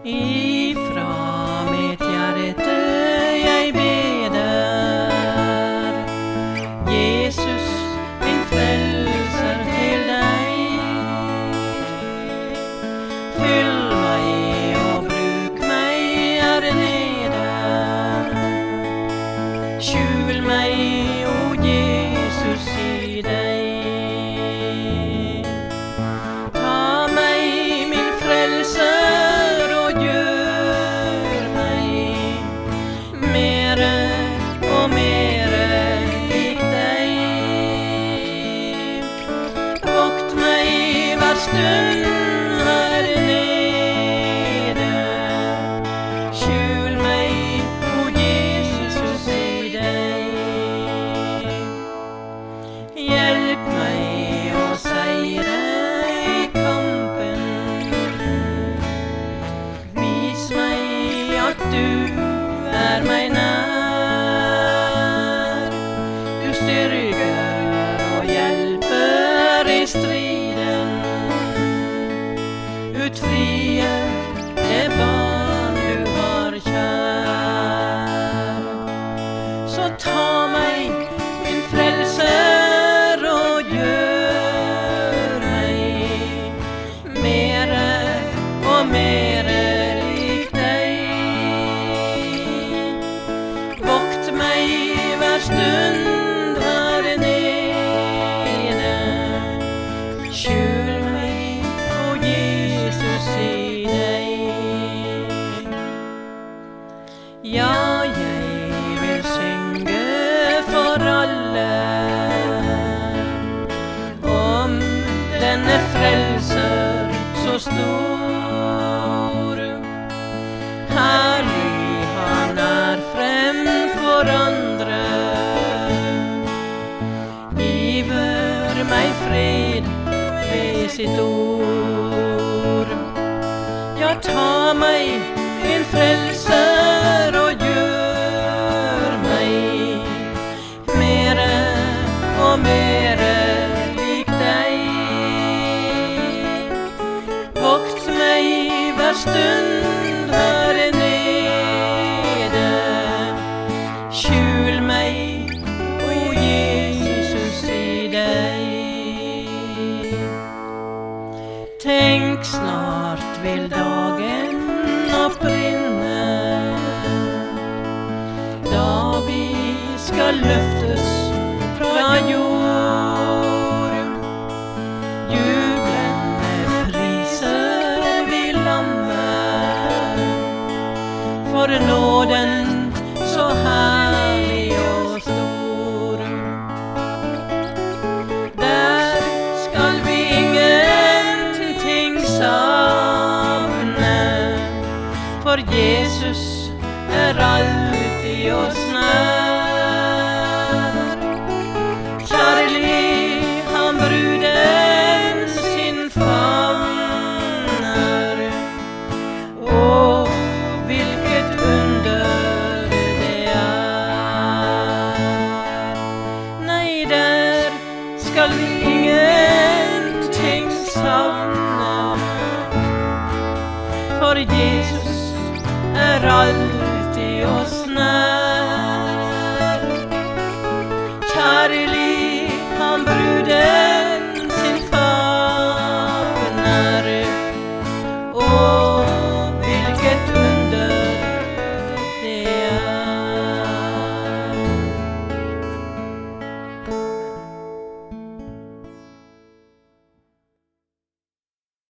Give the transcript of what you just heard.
Ifra mitt hjerte jeg beder, Jesus, min frelser til deg. Fyll meg og bruk meg her nede. Skjul meg, o Jesus, i deg. Ta meg, min frelser, og gjør meg mere og mere lik deg. Vokt meg hver stund her nede. Skjul meg, o Jesus, i deg. Hjelp meg å seire i kampen. Vis meg at du er meg nær. Du styrker og hjelper i striden. Utfrier det barn du har kjær. Så ta meg, min frelser, og gjør meg mere og mere lik deg. Vokt meg hver stund her nede. Skjul meg, o Jesus, i deg. Ja, jeg vil synge for alle om denne frelser så stor. Herlig han er fremfor andre, giver meg fred ved sitt ord. Ja, ta meg, min frelser, og gjør meg mere og mere lik deg. Vokt meg hver stund her nede. Skjul meg, o Jesus, i deg. Tenk, snart vil dagen opprinne, da vi skal løftes fra jord. Jublende priser vi lammet for nåden så herlig og stor. Der skal vi ingenting savne, for Jesus er alltid oss nær. Kjærlig han bruden sin favner. Å, hvilket under det er. Nei, der skal vi ingenting savne, for Jesus er alltid oss nær.